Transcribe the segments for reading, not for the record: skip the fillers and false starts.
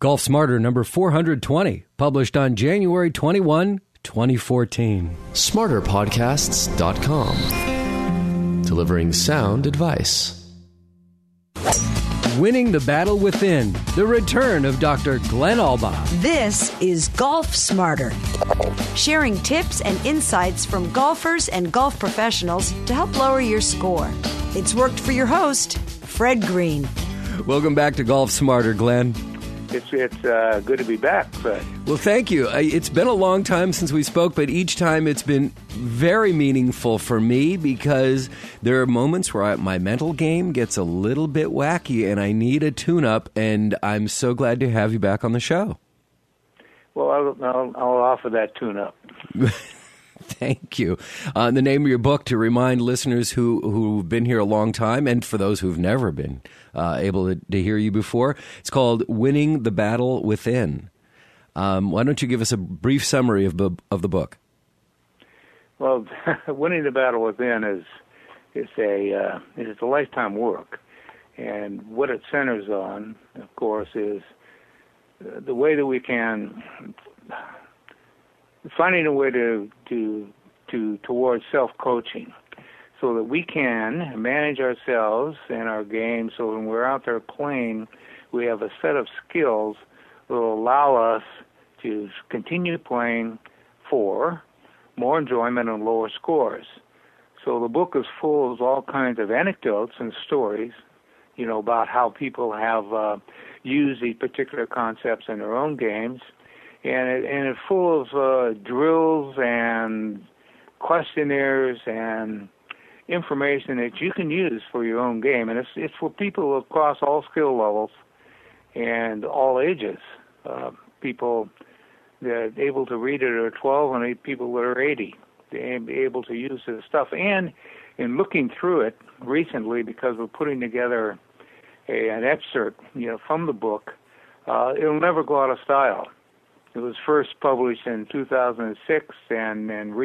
Golf Smarter number 420, published on January 21, 2014. SmarterPodcasts.com. Delivering sound advice. Winning the Battle Within, the return of Dr. Glenn Albaugh. This is Golf Smarter, sharing tips and insights from golfers and golf professionals to help lower your score. It's worked for your host, Fred Green. Welcome back to Golf Smarter, Glenn. It's good to be back, Fred. Well, thank you. It's been a long time since we spoke, but each time it's been very meaningful for me because there are moments where my mental game gets a little bit wacky and I need a tune-up, and I'm so glad to have you back on the show. Well, I'll offer that tune-up. Thank you. The name of your book, to remind listeners who've been here a long time, and for those who've never been able to hear you before, it's called Winning the Battle Within. Why don't you give us a brief summary of the book? Well, Winning the Battle Within is a lifetime work, and what it centers on, of course, is the way that we can finding a way towards self-coaching, so that we can manage ourselves and our game. So when we're out there playing, we have a set of skills that will allow us to continue playing for more enjoyment and lower scores. So the book is full of all kinds of anecdotes and stories, about how people have used these particular concepts in their own games. And it's full of drills and questionnaires and information that you can use for your own game. And it's for people across all skill levels and all ages. People that are able to read it are 12 and people that are 80. They're able to use this stuff. And in looking through it recently, because we're putting together an excerpt from the book, it'll never go out of style. It was first published in 2006 and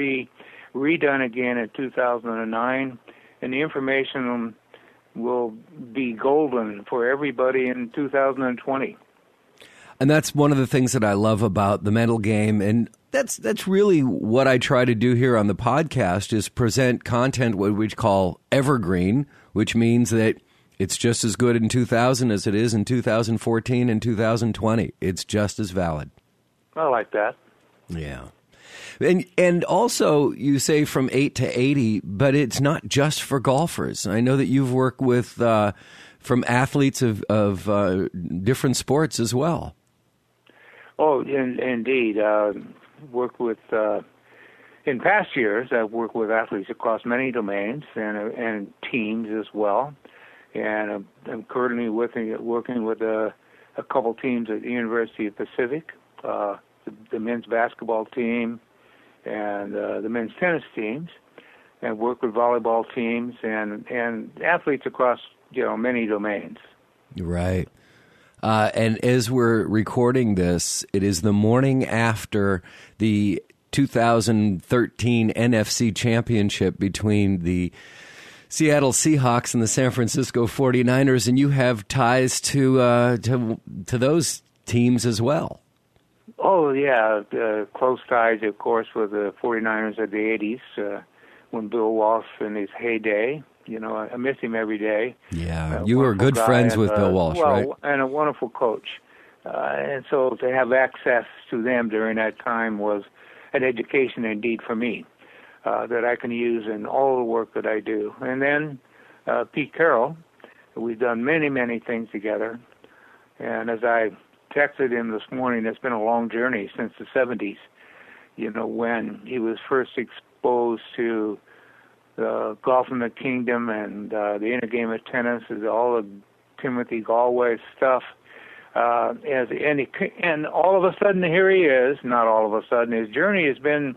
redone again in 2009, and the information will be golden for everybody in 2020. And that's one of the things that I love about the mental game, and that's really what I try to do here on the podcast, is present content what we call evergreen, which means that it's just as good in 2000 as it is in 2014 and 2020. It's just as valid. I like that. Yeah. And also, you say from 8 to 80, but it's not just for golfers. I know that you've worked with from athletes of different sports as well. Oh, indeed. Worked with in past years. I've worked with athletes across many domains and teams as well. And I'm currently working with a couple teams at the University of Pacific. The men's basketball team and the men's tennis teams, and work with volleyball teams and athletes across many domains. Right. And as we're recording this, it is the morning after the 2013 NFC Championship between the Seattle Seahawks and the San Francisco 49ers, and you have ties to those teams as well. Oh, yeah. Close ties, of course, with the 49ers of the 80s, when Bill Walsh in his heyday. I miss him every day. Yeah, you were good friends with Bill Walsh, right? And a wonderful coach. And so to have access to them during that time was an education indeed for me, that I can use in all the work that I do. And then Pete Carroll, we've done many, many things together. And as I texted him this morning, it's been a long journey since the 70s, when he was first exposed to Golf in the Kingdom and the Inner Game of Tennis, all the Timothy Galway stuff. And all of a sudden, here he is. Not all of a sudden. His journey has been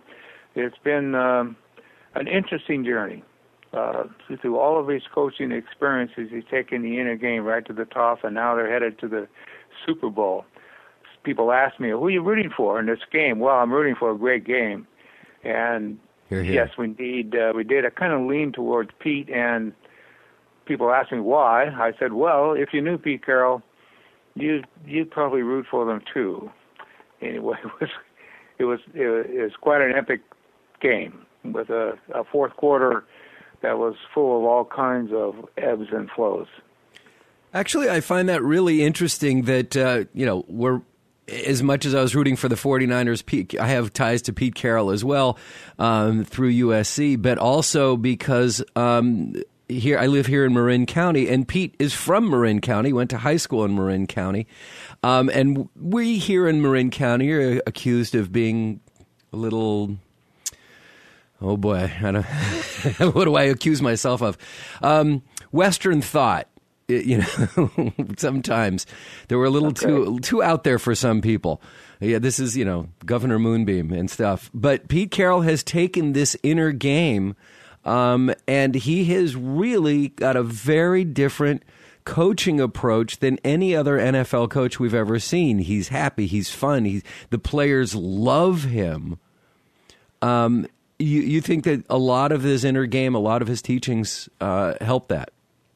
an interesting journey. Through all of his coaching experiences, he's taken the inner game right to the top, and now they're headed to the Super Bowl. People ask me, who are you rooting for in this game? Well, I'm rooting for a great game. And Here. Yes, we did. I kind of leaned towards Pete, and people asked me why. I said, well, if you knew Pete Carroll, you'd probably root for them too. Anyway, it was quite an epic game with a fourth quarter that was full of all kinds of ebbs and flows. Actually, I find that really interesting that, we're, as much as I was rooting for the 49ers, I have ties to Pete Carroll as well through USC, but also because here I live here in Marin County, and Pete is from Marin County, went to high school in Marin County, and we here in Marin County are accused of being a little... Oh boy, what do I accuse myself of? Western thought. Sometimes they were a little too out there for some people. Yeah, this is, Governor Moonbeam and stuff. But Pete Carroll has taken this inner game, and he has really got a very different coaching approach than any other NFL coach we've ever seen. He's happy. He's fun. The players love him. You think that a lot of his inner game, a lot of his teachings help that?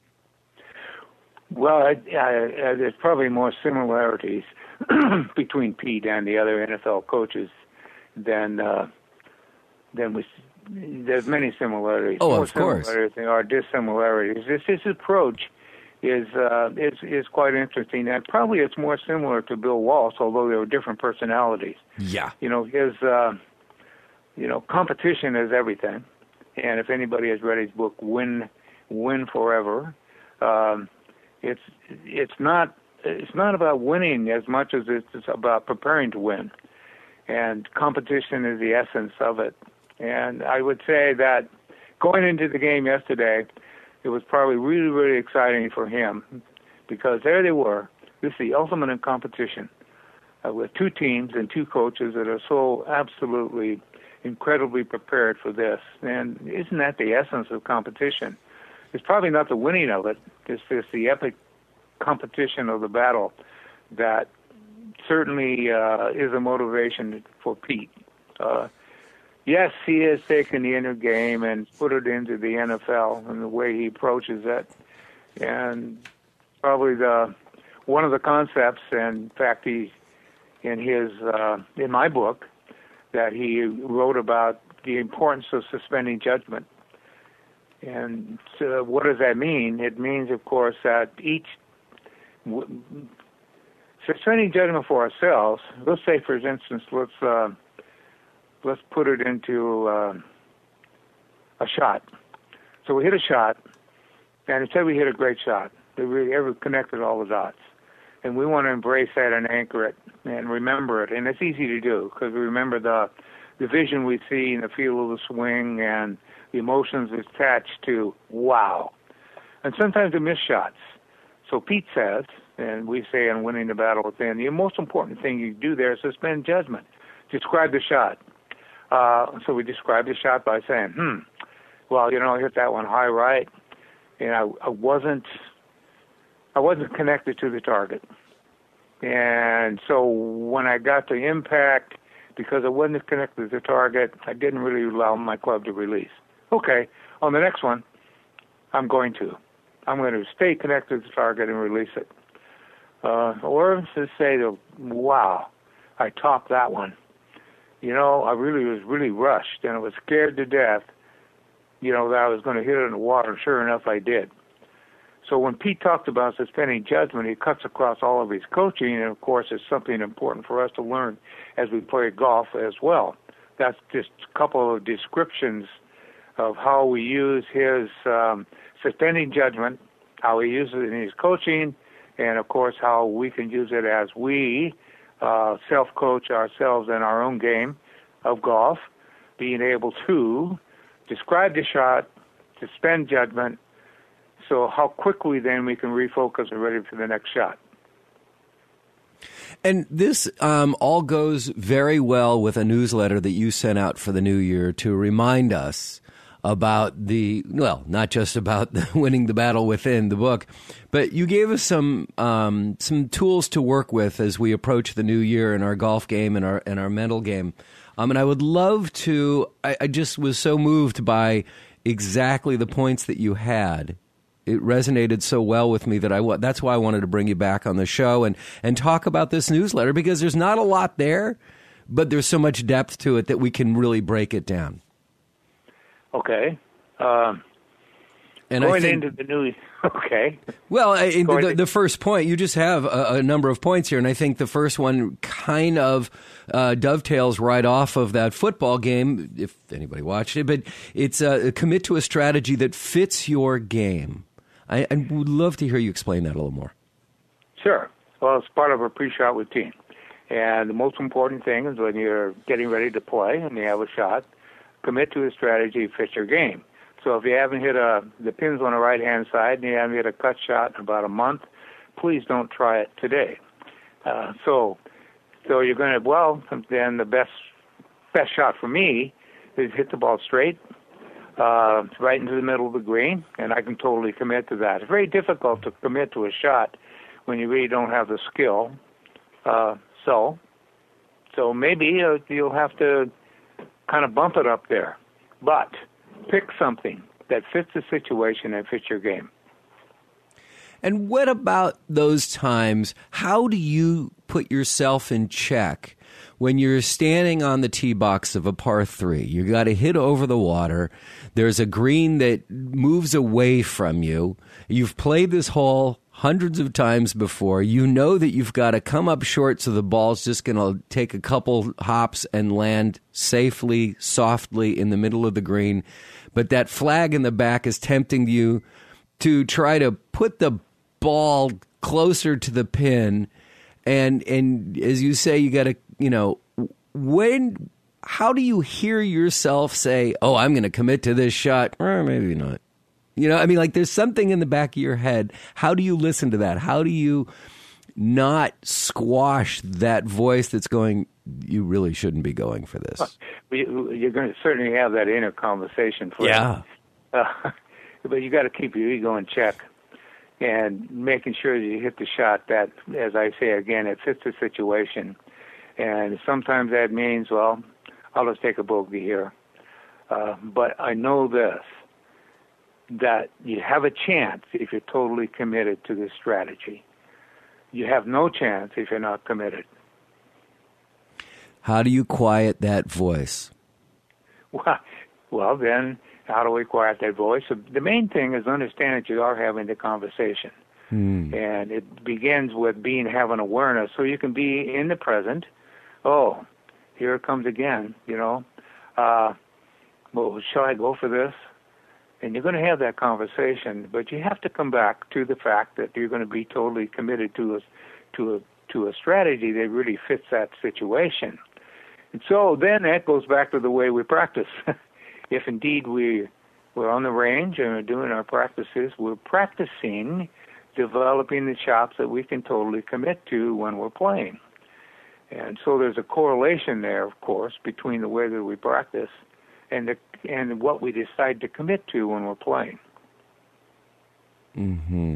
Well, there's probably more similarities between Pete and the other NFL coaches than we. There's many similarities. Oh, more of course. Similarities than are dissimilarities. His approach is quite interesting, and probably it's more similar to Bill Walsh, although they were different personalities. Yeah. His competition is everything, and if anybody has read his book, Win Forever, it's not about winning as much as it's about preparing to win, and competition is the essence of it. And I would say that going into the game yesterday, it was probably really, really exciting for him because there they were. This is the ultimate in competition with two teams and two coaches that are so absolutely incredibly prepared for this. And isn't that the essence of competition? It's probably not the winning of it. It's just the epic competition of the battle that certainly is a motivation for Pete. Yes, he has taken the inner game and put it into the NFL and the way he approaches it. And probably one of the concepts, in fact, in my book, that he wrote about the importance of suspending judgment. And so what does that mean? It means, of course, that suspending judgment for ourselves. Let's say, for instance, let's put it into a shot. So we hit a shot, and instead we hit a great shot. We ever connected all the dots. And we want to embrace that and anchor it and remember it. And it's easy to do because we remember the vision we see and the feel of the swing and the emotions attached to wow. And sometimes we miss shots. So Pete says, and we say in Winning the Battle Within, the most important thing you do there is suspend judgment. Describe the shot. So we described the shot by saying, well, I hit that one high right, and I wasn't connected to the target. And so when I got the impact, because I wasn't connected to the target, I didn't really allow my club to release. Okay, on the next one, I'm going to stay connected to the target and release it. Or to say, wow, I topped that one. I really was really rushed, and I was scared to death, that I was going to hit it in the water. Sure enough, I did. So when Pete talked about suspending judgment, he cuts across all of his coaching, and of course it's something important for us to learn as we play golf as well. That's just a couple of descriptions of how we use his suspending judgment, how he uses it in his coaching, and of course how we can use it as we self-coach ourselves in our own game of golf, being able to describe the shot, suspend judgment, so how quickly then we can refocus and ready for the next shot. And this all goes very well with a newsletter that you sent out for the new year to remind us about not just about winning the battle within the book, but you gave us some tools to work with as we approach the new year in our golf game and our mental game. And I would love to. I just was so moved by exactly the points that you had it resonated so well with me that that's why I wanted to bring you back on the show and talk about this newsletter, because there's not a lot there, but there's so much depth to it that we can really break it down. Okay. And going into the news, okay. Well, the first point, you just have a number of points here, and I think the first one kind of dovetails right off of that football game, if anybody watched it, but it's commit to a strategy that fits your game. I would love to hear you explain that a little more. Sure. Well, it's part of a pre-shot routine. And the most important thing is when you're getting ready to play and you have a shot, commit to a strategy that fits your game. So if you haven't hit the pins on the right-hand side and you haven't hit a cut shot in about a month, please don't try it today. So you're going to, then the best shot for me is hit the ball straight, right into the middle of the green, and I can totally commit to that. It's very difficult to commit to a shot when you really don't have the skill. So maybe you'll have to kind of bump it up there. But pick something that fits the situation and fits your game. And what about those times? How do you put yourself in check when you're standing on the tee box of a par 3? You got to hit over the water. There's a green that moves away from you. You've played this hole hundreds of times before. You know that you've got to come up short, so the ball's just going to take a couple hops and land safely, softly in the middle of the green. But that flag in the back is tempting you to try to put the ball closer to the pin. And as you say, you got to, how do you hear yourself say, oh, I'm going to commit to this shot? Or maybe not. There's something in the back of your head. How do you listen to that? How do you not squash that voice that's going, you really shouldn't be going for this? You're going to certainly have that inner conversation for Yeah. But you got to keep your ego in check and making sure that you hit the shot that, as I say again, it fits the situation. And sometimes that means, well, I'll just take a bogey here. But I know this, that you have a chance if you're totally committed to this strategy. You have no chance if you're not committed. How do you quiet that voice? Well, then, how do we quiet that voice? So the main thing is understand that you are having the conversation. And it begins with having awareness, so you can be in the present. Oh, here it comes again, well, shall I go for this? And you're going to have that conversation, but you have to come back to the fact that you're going to be totally committed to a strategy that really fits that situation. And so then that goes back to the way we practice. If indeed we're on the range and we're doing our practices, we're practicing developing the shots that we can totally commit to when we're playing. And so there's a correlation there, of course, between the way that we practice and what we decide to commit to when we're playing. Mm-hmm.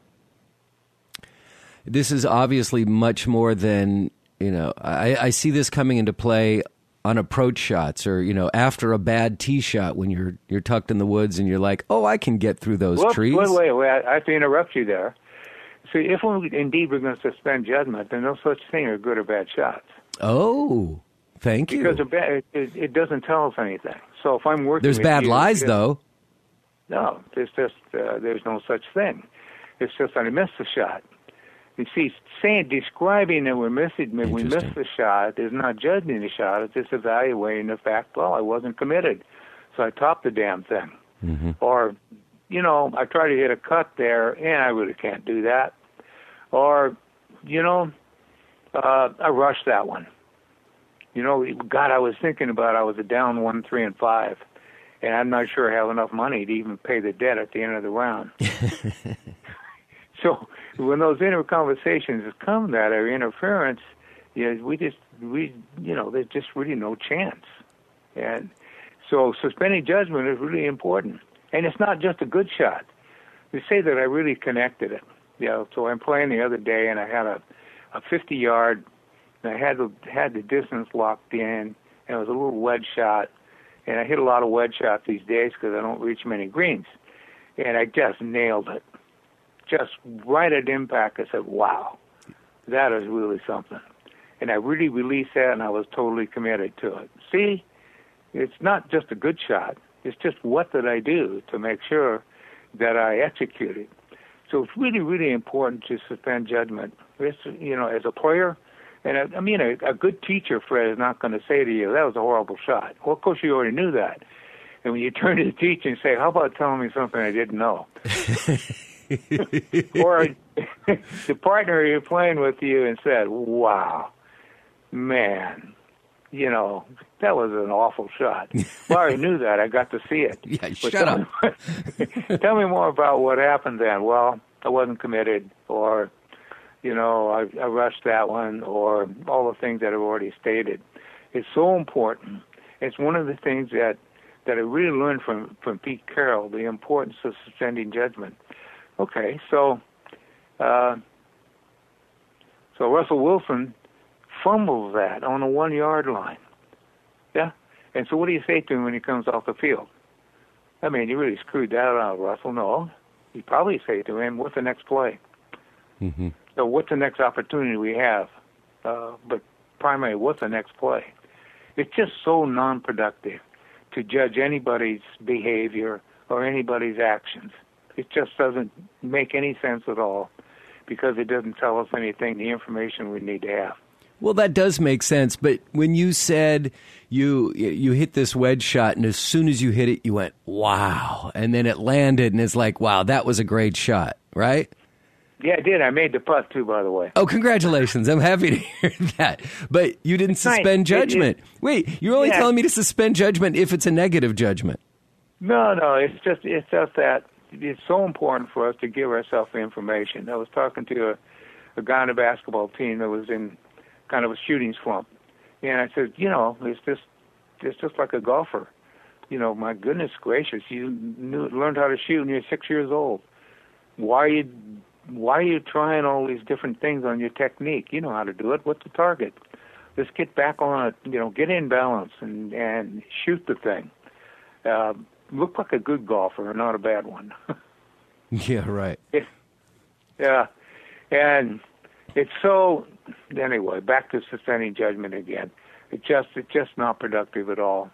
This is obviously much more than, I see this coming into play on approach shots or, after a bad tee shot when you're tucked in the woods and you're like, oh, I can get through those trees. Wait, I have to interrupt you there. See, if indeed we're going to suspend judgment, then no such thing are good or bad shots. Oh, thank you. Because it doesn't tell us anything. So if I'm working, there's bad lies, though. No, there's no such thing. It's just that I missed the shot. You see, describing that we missed the shot is not judging the shot. It's just evaluating the fact, well, I wasn't committed, so I topped the damn thing. Mm-hmm. Or, I try to hit a cut there, and I really can't do that. Or, I rushed that one. God, I was thinking about I was down 1, 3, and 5, and I'm not sure I have enough money to even pay the debt at the end of the round. So when those inner conversations come, that are interference, there's just really no chance. And so suspending judgment is really important. And it's not just a good shot. You say that I really connected it. So I'm playing the other day, and I had a 50-yard, and I had the distance locked in, and it was a little wedge shot. And I hit a lot of wedge shots these days because I don't reach many greens. and I just nailed it. Just right at impact, I said, wow, that is really something. And I really released that, and I was totally committed to it. See, it's not just a good shot. It's just what did I do to make sure that I executed. So it's really, really important to suspend judgment. It's, as a player, and a good teacher, Fred, is not going to say to you, that was a horrible shot. Well, of course, you already knew that. And when you turn to the teacher and say, how about telling me something I didn't know? Or the partner you're playing with you and said, wow, man, that was an awful shot. Well, I already knew that. I got to see it. Yeah, shut up. Tell me more about what happened then. Well, I wasn't committed, or, I rushed that one, or all the things that I've already stated. It's so important. It's one of the things that I really learned from Pete Carroll, the importance of suspending judgment. Okay, so Russell Wilson fumbles that on the 1 yard line. Yeah? And so what do you say to him when he comes off the field? I mean, you really screwed that out, Russell. No. You probably say to him, what's the next play? Mm-hmm. So what's the next opportunity we have? But primarily, what's the next play? It's just so non-productive to judge anybody's behavior or anybody's actions. It just doesn't make any sense at all because it doesn't tell us anything, the information we need to have. Well, that does make sense. But when you said you hit this wedge shot, and as soon as you hit it, you went, wow. And then it landed, and it's like, wow, that was a great shot, right? Yeah, I did. I made the putt, too, by the way. Oh, congratulations. I'm happy to hear that. But you didn't suspend judgment. Wait, you're only telling me to suspend judgment if it's a negative judgment. No, it's just that it's so important for us to give ourselves the information. I was talking to a guy on a basketball team that was in kind of a shooting slump. And I said, it's just like a golfer. My goodness gracious, you learned how to shoot when you're 6 years old. Why are you trying all these different things on your technique? You know how to do it. What's the target? Let's get back on it, get in balance and shoot the thing. Look like a good golfer, not a bad one. Yeah, right. Yeah. And it's so, anyway, back to suspending judgment again. It's just not productive at all.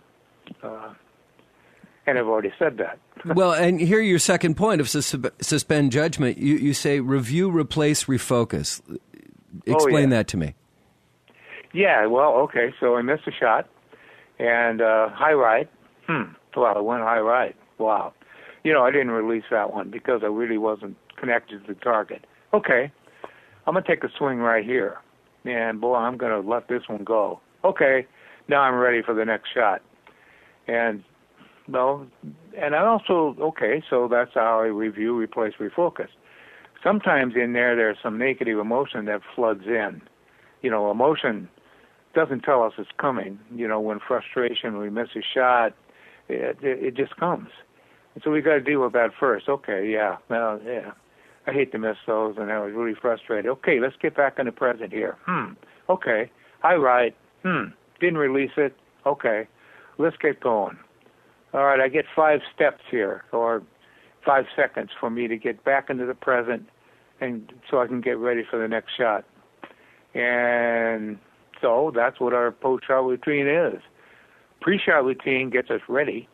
And I've already said that. Well, and here your second point of suspend judgment. You say review, replace, refocus. Explain that to me. Yeah, well, okay, so I missed a shot, and high right. Well, I went high right. Wow. I didn't release that one because I really wasn't connected to the target. Okay, I'm going to take a swing right here. And, boy, I'm going to let this one go. Okay, now I'm ready for the next shot. And I also, so that's how I review, replace, refocus. Sometimes in there's some negative emotion that floods in. Emotion doesn't tell us it's coming. When frustration, we miss a shot, it just comes. And so we got to deal with that first. Okay, yeah, I hate to miss those, and I was really frustrated. Okay, let's get back in the present here. Okay, high right. Didn't release it. Okay, let's get going. All right, I get 5 steps here, or 5 seconds for me to get back into the present, and so I can get ready for the next shot. And so that's what our post-shot routine is. Pre-shot routine gets us ready,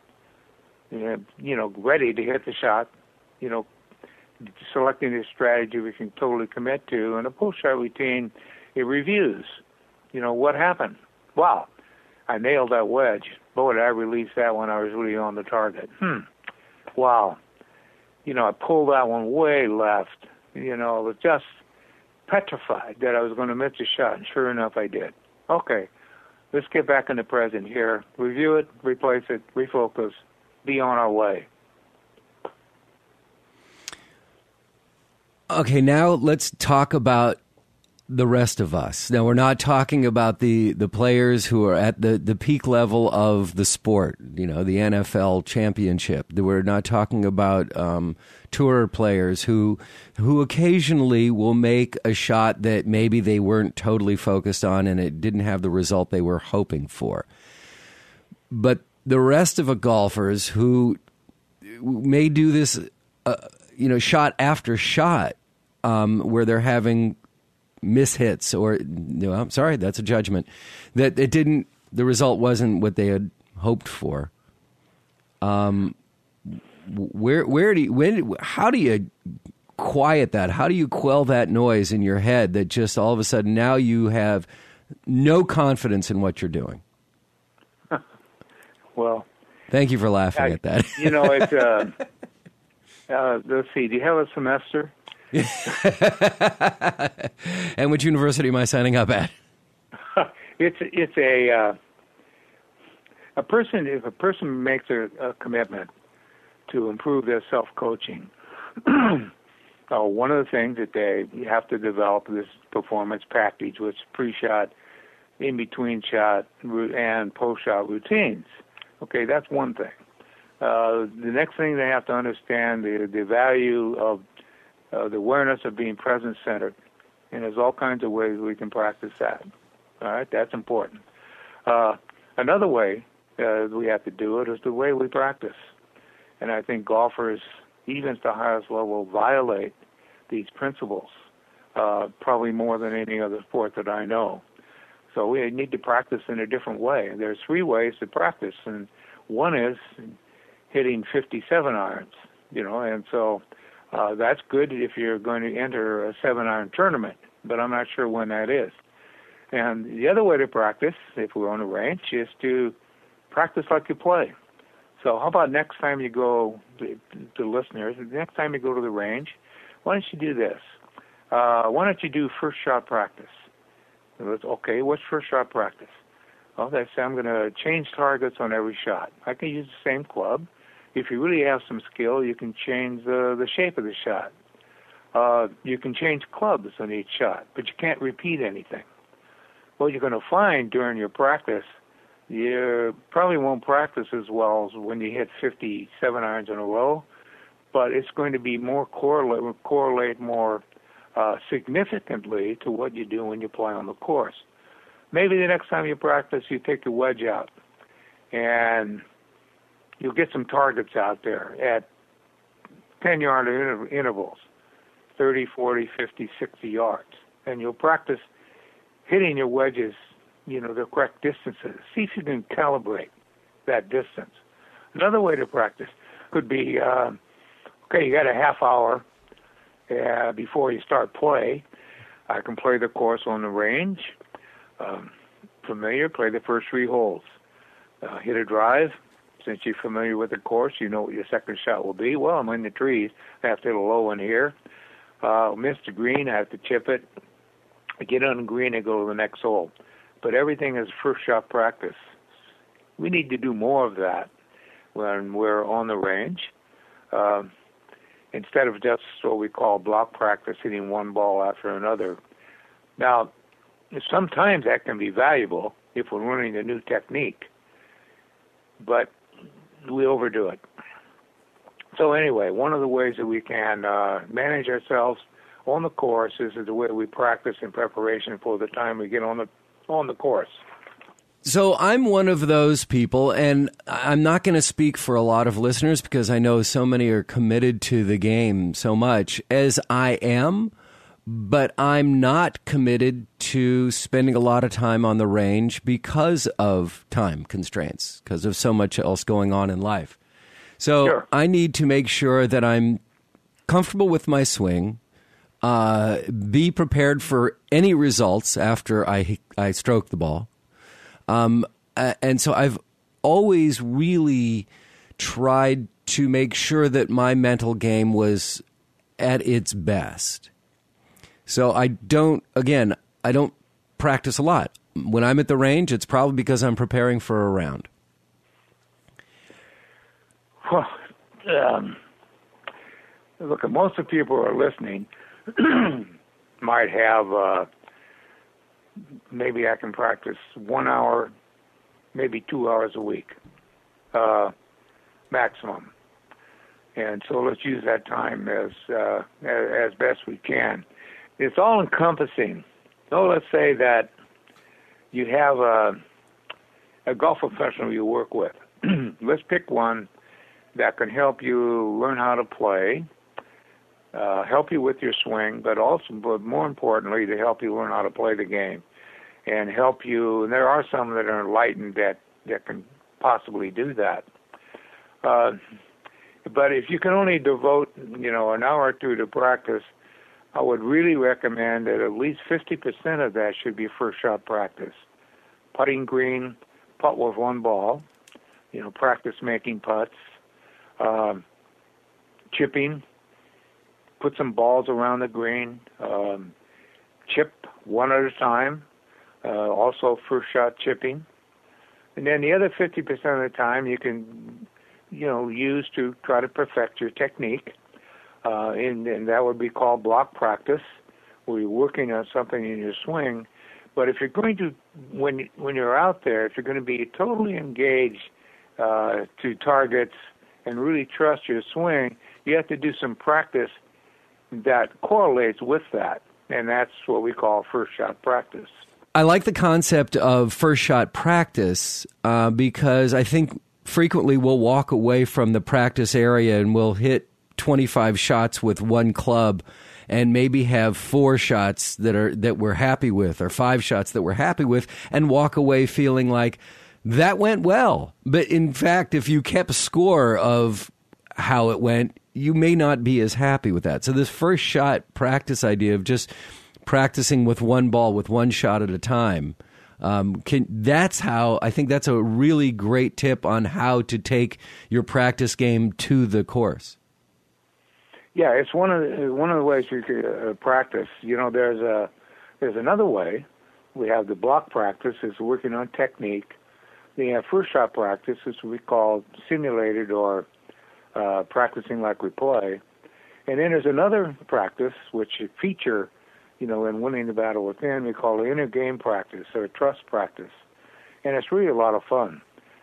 ready to hit the shot, selecting the strategy we can totally commit to. And a post-shot routine, it reviews, what happened. Wow, I nailed that wedge. Boy, did I release that one. I was really on the target. Wow. I pulled that one way left. I was just petrified that I was going to miss a shot, and sure enough, I did. Okay, let's get back in the present here. Review it, replace it, refocus, be on our way. Okay, now let's talk about the rest of us. Now, we're not talking about the players who are at the peak level of the sport, the NFL championship. We're not talking about tour players who occasionally will make a shot that maybe they weren't totally focused on and it didn't have the result they were hoping for. But the rest of the golfers who may do this shot after shot, where they're having mishits, or I'm sorry, that's a judgment, that the result wasn't what they had hoped for. How do you quiet that? How do you quell that noise in your head that just all of a sudden now you have no confidence in what you're doing? Well, thank you for laughing at that. It's let's see. Do you have a semester? And which university am I signing up at? It's a person. If a person makes a commitment to improve their self-coaching, one of the things that they have to develop this performance package, which is pre-shot, in between shot, and post-shot routines. Okay, that's one thing. The next thing they have to understand the value of the awareness of being present-centered, and there's all kinds of ways we can practice that. All right, that's important. Another way we have to do it is the way we practice, and I think golfers, even at the highest level, violate these principles probably more than any other sport that I know. So we need to practice in a different way. There's 3 ways to practice, and one is hitting 57 irons, and so that's good if you're going to enter a 7-iron tournament, but I'm not sure when that is. And the other way to practice, if we're on a range, is to practice like you play. So how about next time you go, to listeners, next time you go to the range, why don't you do this? Why don't you do first shot practice? Okay, what's first shot practice? Well, they say I'm going to change targets on every shot. I can use the same club. If you really have some skill, you can change the shape of the shot. You can change clubs on each shot, but you can't repeat anything. What you're going to find during your practice, you probably won't practice as well as when you hit 57 irons in a row, but it's going to be more correlate more significantly to what you do when you play on the course. Maybe the next time you practice, you take your wedge out, and you'll get some targets out there at 10-yard intervals, 30, 40, 50, 60 yards, and you'll practice hitting your wedges, the correct distances. See if you can calibrate that distance. Another way to practice could be, you got a half hour before you start play. I can play the course on the range. Familiar, play the first 3 holes. Hit a drive. Since you're familiar with the course, you know what your second shot will be. Well, I'm in the trees. I have to hit a low one here. Miss the green, I have to chip it. I get on the green and go to the next hole. But everything is first shot practice. We need to do more of that when we're on the range. Instead of just what we call block practice, hitting one ball after another. Now, sometimes that can be valuable if we're learning a new technique, but we overdo it. So anyway, one of the ways that we can manage ourselves on the course is the way we practice in preparation for the time we get on the course. So I'm one of those people, and I'm not going to speak for a lot of listeners because I know so many are committed to the game so much as I am, but I'm not committed to spending a lot of time on the range because of time constraints, because of so much else going on in life. So sure. I need to make sure that I'm comfortable with my swing, be prepared for any results after I stroke the ball. And so I've always really tried to make sure that my mental game was at its best. So I don't practice a lot. When I'm at the range, it's probably because I'm preparing for a round. Well, look, most of the people who are listening might have, maybe I can practice 1 hour, maybe 2 hours a week, maximum. And so let's use that time as best we can. It's all encompassing. So let's say that you have a golf professional you work with. Let's pick one that can help you learn how to play, help you with your swing, but more importantly, to help you learn how to play the game and help you. And there are some that are enlightened that can possibly do that. But if you can only devote, an hour or two to practice, I would really recommend that at least 50% of that should be first shot practice. Putting green, putt with one ball, practice making putts, chipping, put some balls around the green, chip one at a time, also first shot chipping. And then the other 50% of the time you can, use to try to perfect your technique. And that would be called block practice, where you're working on something in your swing. But if you're going to, when you're out there, if you're going to be totally engaged to targets and really trust your swing, you have to do some practice that correlates with that. And that's what we call first shot practice. I like the concept of first shot practice because I think frequently we'll walk away from the practice area and we'll hit 25 shots with one club and maybe have 4 shots that we're happy with or 5 shots that we're happy with and walk away feeling like that went well. But in fact, if you kept score of how it went, you may not be as happy with that. So this first shot practice idea of just practicing with one ball, with one shot at a time, that's how I think that's a really great tip on how to take your practice game to the course. Yeah, it's one of the ways you can practice. There's another way. We have the block practice, is working on technique. We have first shot practice, is what we call simulated or practicing like we play. And then there's another practice which you feature, in winning the battle within. We call it inner game practice or trust practice, and it's really a lot of fun.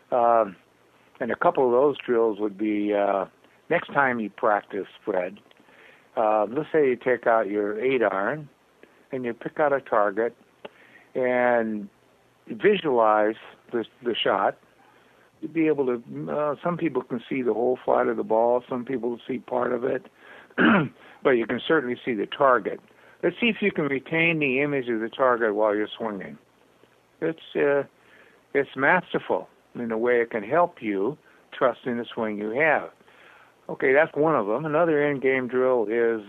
And a couple of those drills would be. Next time you practice, Fred, let's say you take out your 8-iron and you pick out a target and visualize the shot. You'd be able to, some people can see the whole flight of the ball, some people see part of it, but you can certainly see the target. Let's see if you can retain the image of the target while you're swinging. It's masterful in a way it can help you trust in the swing you have. Okay, that's one of them. Another in-game drill is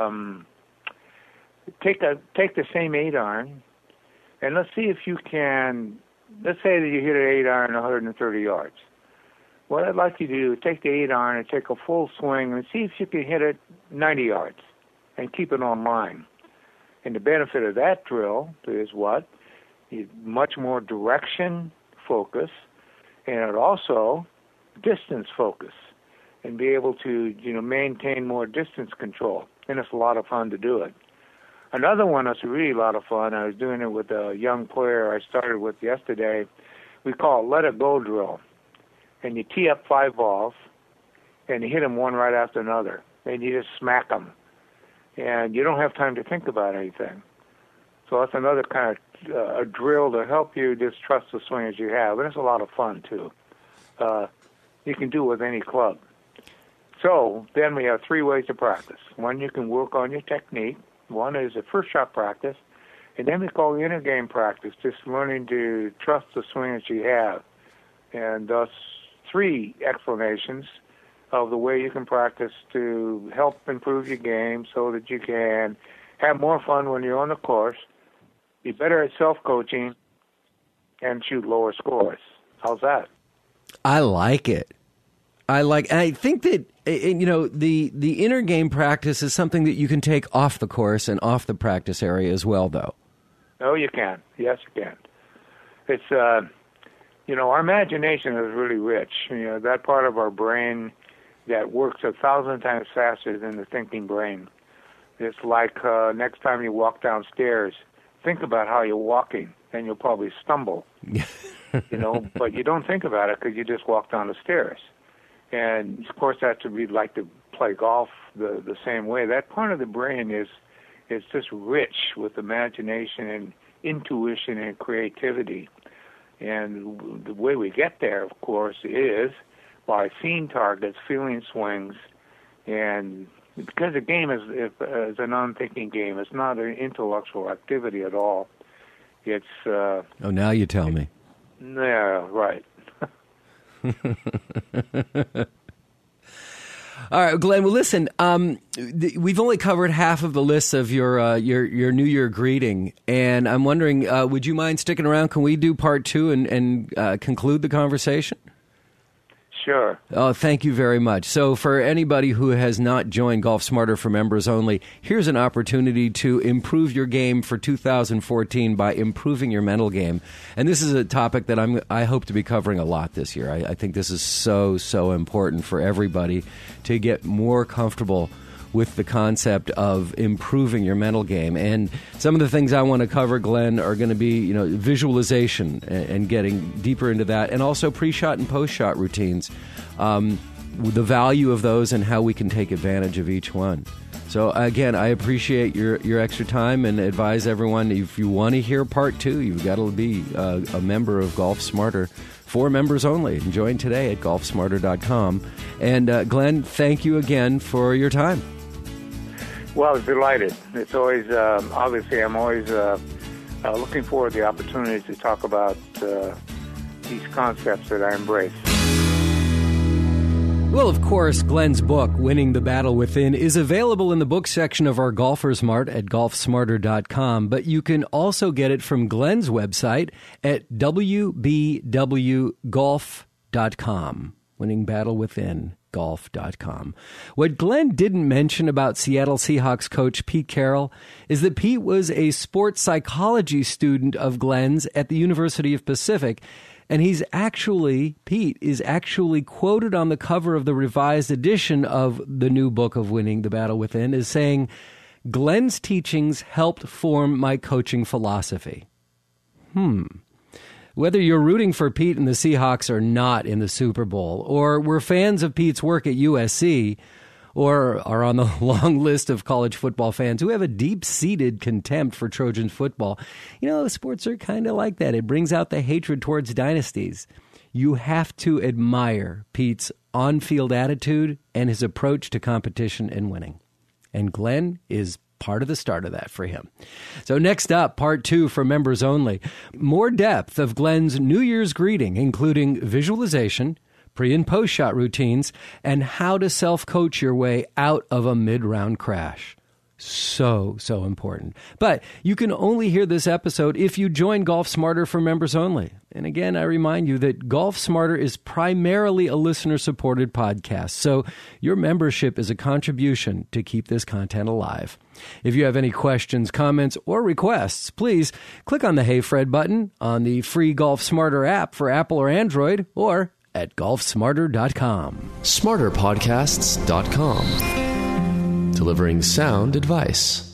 take the same 8-iron, and let's see if you can. Let's say that you hit an 8-iron 130 yards. What I'd like you to do is take the 8-iron and take a full swing and see if you can hit it 90 yards and keep it on line. And the benefit of that drill is what? Much more direction focus, and it also distance focus, and be able to, maintain more distance control. And it's a lot of fun to do it. Another one that's really a lot of fun, I was doing it with a young player I started with yesterday, we call it Let It Go drill. And you tee up 5 balls, and you hit them one right after another, and you just smack them. And you don't have time to think about anything. So that's another kind of a drill to help you just trust the swing as you have. And it's a lot of fun, too. You can do it with any club. So then we have 3 ways to practice. One, you can work on your technique. One is a first shot practice. And then we call the inner game practice, just learning to trust the swing that you have. And thus 3 explanations of the way you can practice to help improve your game so that you can have more fun when you're on the course, be better at self-coaching, and shoot lower scores. How's that? I like it. I think that, the inner game practice is something that you can take off the course and off the practice area as well, though. Oh, you can. Yes, you can. It's, our imagination is really rich. That part of our brain that works 1,000 times faster than the thinking brain. It's like next time you walk downstairs, think about how you're walking, and you'll probably stumble. But you don't think about it because you just walk down the stairs. And, of course, that's what we'd like to play golf the same way. That part of the brain is just rich with imagination and intuition and creativity. And the way we get there, of course, is by seeing targets, feeling swings, and because the game is an unthinking game, it's not an intellectual activity at all. It's now you tell me. Yeah, right. All right, Glenn. Well, listen. We've only covered half of the list of your New Year greeting, and I'm wondering, would you mind sticking around? Can we do part 2 and conclude the conversation? Sure. Oh, thank you very much. So for anybody who has not joined Golf Smarter for members only, here's an opportunity to improve your game for 2014 by improving your mental game. And this is a topic that I hope to be covering a lot this year. I think this is so important for everybody to get more comfortable with the concept of improving your mental game. And some of the things I want to cover, Glenn, are going to be, visualization and getting deeper into that, and also pre-shot and post-shot routines, the value of those and how we can take advantage of each one. So, again, I appreciate your extra time and advise everyone, if you want to hear part 2, you've got to be a member of Golf Smarter for members only. And join today at golfsmarter.com. And, Glenn, thank you again for your time. Well, I was delighted. It's always, obviously, I'm always looking forward to the opportunity to talk about these concepts that I embrace. Well, of course, Glenn's book, Winning the Battle Within, is available in the book section of our Golfers Mart at golfsmarter.com, but you can also get it from Glenn's website at wbwgolf.com. Winning Battle Within. Golf.com. What Glenn didn't mention about Seattle Seahawks coach Pete Carroll is that Pete was a sports psychology student of Glenn's at the University of Pacific, and Pete is actually quoted on the cover of the revised edition of the new book of Winning the Battle Within as saying, "Glenn's teachings helped form my coaching philosophy." Whether you're rooting for Pete and the Seahawks or not in the Super Bowl, or we're fans of Pete's work at USC, or are on the long list of college football fans who have a deep-seated contempt for Trojan football, sports are kind of like that. It brings out the hatred towards dynasties. You have to admire Pete's on-field attitude and his approach to competition and winning. And Glenn is part of the start of that for him. So next up, part 2 for members only. More depth of Glenn's New Year's greeting, including visualization, pre- and post-shot routines, and how to self-coach your way out of a mid-round crash. So important. But you can only hear this episode if you join Golf Smarter for members only. And again, I remind you that Golf Smarter is primarily a listener-supported podcast, so your membership is a contribution to keep this content alive. If you have any questions, comments, or requests, please click on the Hey Fred button on the free Golf Smarter app for Apple or Android, or at golfsmarter.com. SmarterPodcasts.com. Delivering sound advice.